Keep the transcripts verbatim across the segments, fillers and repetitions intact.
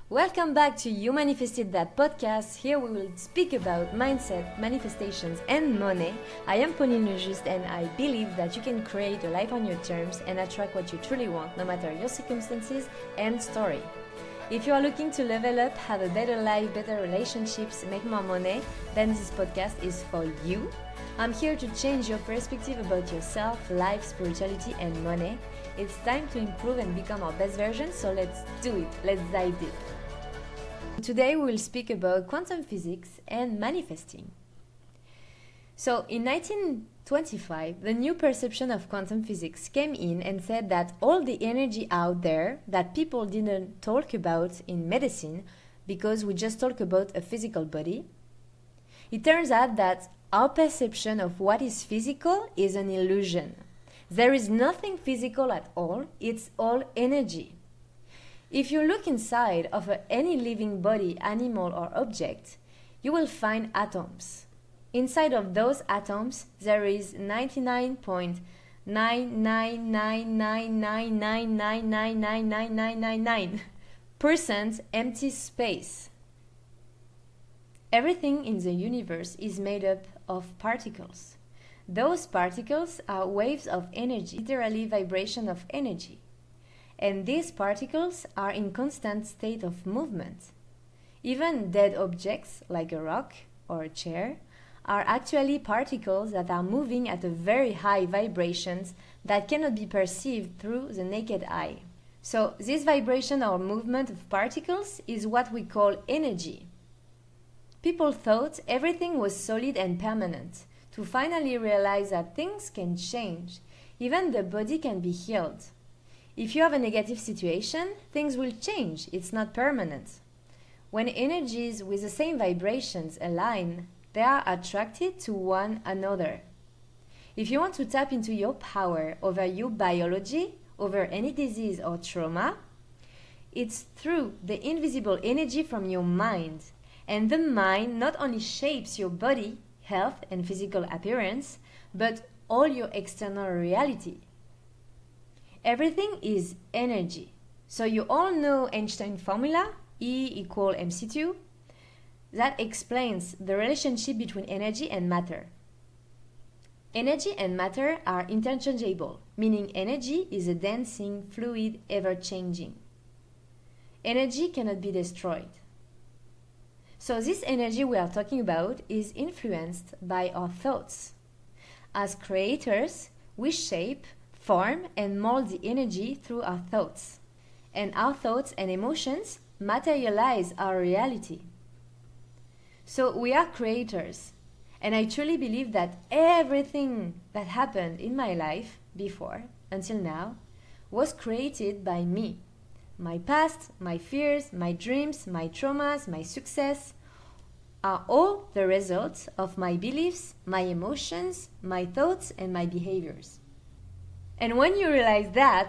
Welcome back to You Manifested That podcast. Here we will speak about mindset, manifestations, and money. I am Pauline Lejuste, and I believe that you can create a life on your terms and attract what you truly want, no matter your circumstances and story. If you are looking to level up, have a better life, better relationships, make more money, then this podcast is for you. I'm here to change your perspective about yourself, life, spirituality, and money. It's time to improve and become our best version, so let's do it. Let's dive deep. Today we will speak about quantum physics and manifesting. So in nineteen twenty-five, the new perception of quantum physics came in and said that all the energy out there that people didn't talk about in medicine because we just talk about a physical body, it turns out that our perception of what is physical is an illusion. There is nothing physical at all, it's all energy. If you look inside of a, any living body, animal or object, you will find atoms. Inside of those atoms, there is ninety-nine point nine nine nine nine nine nine nine nine nine nine nine nine nine percent empty space. Everything in the universe is made up of particles. Those particles are waves of energy, literally vibration of energy. And these particles are in constant state of movement. Even dead objects like a rock or a chair are actually particles that are moving at a very high vibrations that cannot be perceived through the naked eye. So this vibration or movement of particles is what we call energy. People thought everything was solid and permanent, to finally realize that things can change. Even the body can be healed. If you have a negative situation, things will change. It's not permanent. When energies with the same vibrations align, they are attracted to one another. If you want to tap into your power over your biology, over any disease or trauma, it's through the invisible energy from your mind. And the mind not only shapes your body, health, and physical appearance, but all your external reality. Everything is energy. So you all know Einstein formula, E equal M C two. That explains the relationship between energy and matter. Energy and matter are interchangeable, meaning energy is a dancing, fluid, ever-changing. Energy cannot be destroyed. So this energy we are talking about is influenced by our thoughts. As creators, we shape, form and mold the energy through our thoughts. And our thoughts and emotions materialize our reality. So we are creators. And I truly believe that everything that happened in my life before, until now, was created by me. My past, my fears, my dreams, my traumas, my success are all the results of my beliefs, my emotions, my thoughts and my behaviors. And when you realize that,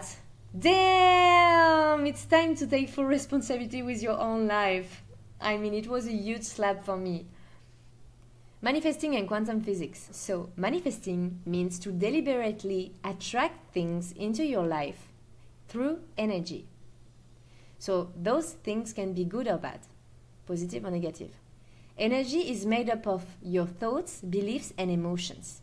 damn, it's time to take full responsibility with your own life. I mean, it was a huge slap for me. Manifesting and quantum physics. So, manifesting means to deliberately attract things into your life through energy. So, those things can be good or bad, positive or negative. Energy is made up of your thoughts, beliefs, and emotions.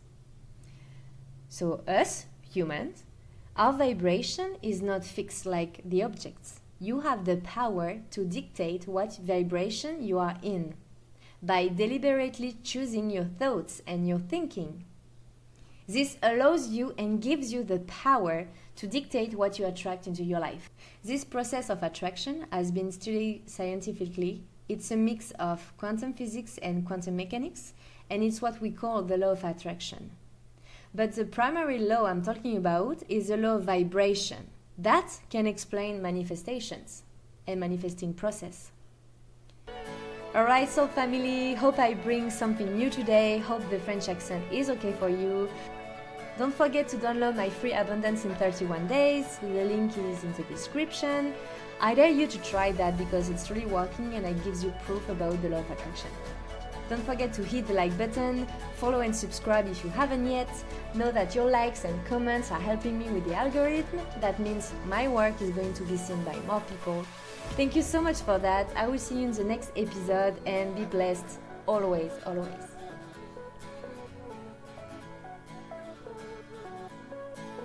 So, us, humans, our vibration is not fixed like the objects. You have the power to dictate what vibration you are in by deliberately choosing your thoughts and your thinking. This allows you and gives you the power to dictate what you attract into your life. This process of attraction has been studied scientifically. It's a mix of quantum physics and quantum mechanics, and it's what we call the law of attraction. But the primary law I'm talking about is the law of vibration. That can explain manifestations and manifesting process. Alright, soul family, hope I bring something new today. Hope the French accent is okay for you. Don't forget to download my free Abundance in thirty-one days. The link is in the description. I dare you to try that because it's really working and it gives you proof about the law of attraction. Don't forget to hit the like button, follow and subscribe if you haven't yet. Know that your likes and comments are helping me with the algorithm. That means my work is going to be seen by more people. Thank you so much for that. I will see you in the next episode and be blessed always, always.